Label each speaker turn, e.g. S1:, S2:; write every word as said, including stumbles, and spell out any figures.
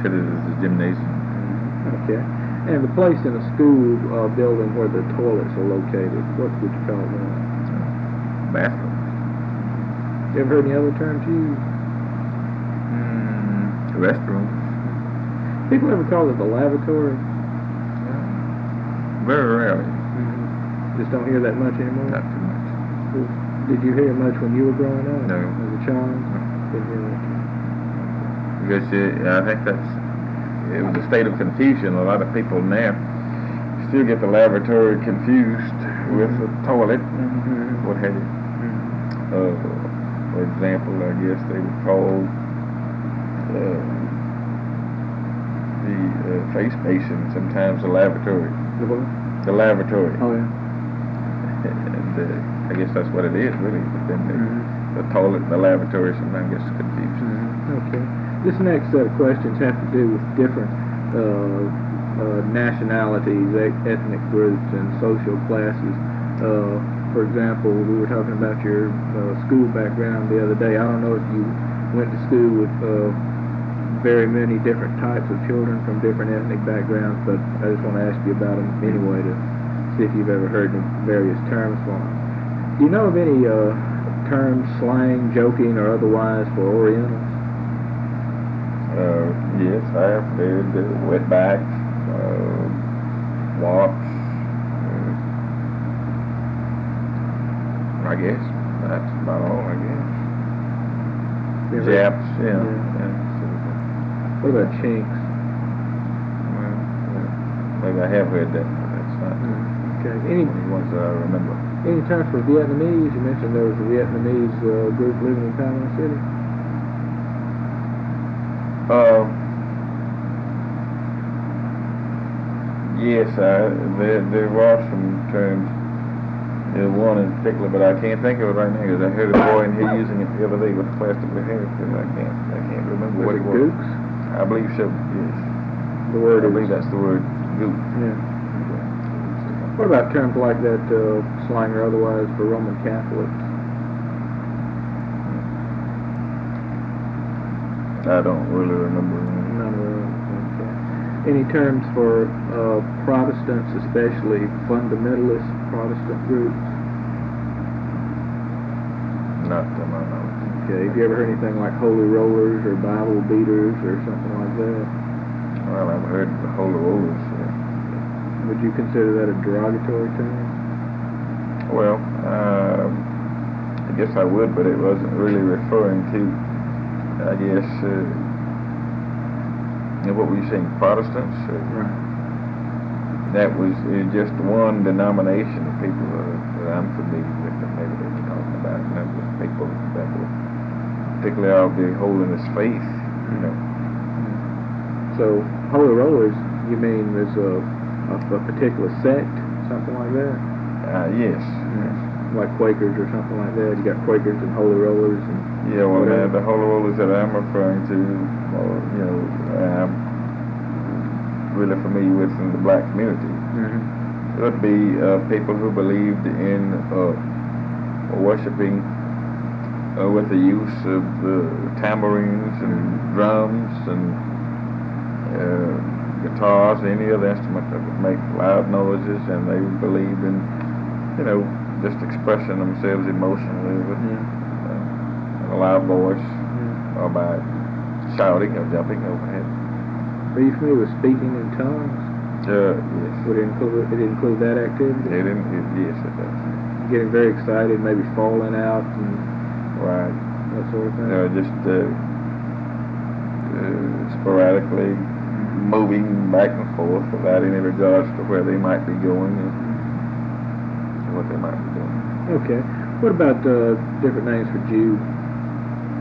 S1: marketed as a gymnasium.
S2: Okay. And the place in a school uh, building where the toilets are located, what would you call that?
S1: Bathroom.
S2: You ever heard any other terms used?
S1: Mm, restroom.
S2: People ever call it the lavatory?
S1: Very rarely.
S2: Mm-hmm. Just don't hear that much anymore?
S1: Not too much.
S2: Did you hear much when you were growing up?
S1: No.
S2: As a child?
S1: No.
S2: Didn't hear much.
S1: Because it, I think that's, it was a state of confusion. A lot of people now still get the lavatory confused with the toilet,
S2: Mm-hmm.
S1: what have you.
S2: Mm-hmm.
S1: Uh, for example, I guess they would call uh, the uh, face basin sometimes the lavatory.
S2: The what?
S1: The lavatory.
S2: Oh, yeah.
S1: And uh, I guess that's what it is, really. But then the,
S2: Mm-hmm.
S1: the toilet and the lavatory sometimes gets confused.
S2: Mm-hmm. Okay. This next set of questions have to do with different uh, uh, nationalities, e- ethnic groups, and social classes. Uh, for example, we were talking about your uh, school background the other day. I don't know if you went to school with uh, very many different types of children from different ethnic backgrounds, but I just want to ask you about them anyway to see if you've ever heard of various terms for them. Do you know of any uh, terms, slang, joking, or otherwise for Orientals?
S1: Uh, yes, I have heard uh, wetbacks, uh, wops, uh, I guess that's about all, I guess.
S2: You ever-
S1: Japs, yeah.
S2: Yeah.
S1: yeah, sort of thing.
S2: What about chinks?
S1: Well, yeah, maybe I have heard that, but that's not
S2: Okay. Any
S1: one of the ones that I remember.
S2: any terms for Vietnamese? You mentioned there was a Vietnamese uh, group living in Panama City.
S1: Uh, yes, I, there there were some terms. There's one in particular, but I can't think of it right now because I heard a boy in here using it the other day with plastic hair. But I can't I can't remember
S2: Was
S1: what
S2: it
S1: it was.
S2: gooks?
S1: I believe so. Yes.
S2: The word
S1: I
S2: is.
S1: believe that's the word. Gook.
S2: Yeah. What about terms like that, uh, slang or otherwise, for Roman Catholics?
S1: I don't really remember.
S2: None of those. Okay. Any terms for uh, Protestants, especially fundamentalist Protestant groups?
S1: Not to my knowledge.
S2: Okay. Have you ever heard anything like holy rollers or Bible beaters or something like that?
S1: Well, I've heard the Holy Rollers. Yeah.
S2: Would you consider that a derogatory term?
S1: Well, um, I guess I would, but it wasn't really referring to, I guess, uh, you know, what were you saying, Protestants? Uh,
S2: Right.
S1: That was uh, just one denomination of people uh, that I'm familiar with that maybe they were talking about. You know, just people that were particularly of the holiness faith, you know.
S2: So, holy rollers, you mean there's a, a, a particular sect, something like that?
S1: Uh, yes.
S2: Like Quakers or something like that? You got Quakers and holy rollers and
S1: Yeah, well, uh,
S2: whatever.
S1: the Holy Rollers that I'm referring to, or, you know, I'm really familiar with in the black community.
S2: Mm-hmm.
S1: It would be uh, people who believed in uh, worshiping uh, with the use of uh, tambourines and drums and uh, guitars, any other instrument that would make loud noises, and they believed in, you know, just expressing themselves emotionally with uh, a loud voice,
S2: Mm-hmm.
S1: or by shouting or jumping overhead.
S2: Are you familiar with speaking in tongues?
S1: Uh, yes.
S2: Would it include, it include that activity?
S1: It, it, yes, it does.
S2: Getting very excited, maybe falling out and
S1: Right.
S2: that sort of thing?
S1: You know, just uh, uh, sporadically moving back and forth without any regards to where they might be going and what they might be doing.
S2: Okay. What about uh, different names for Jew?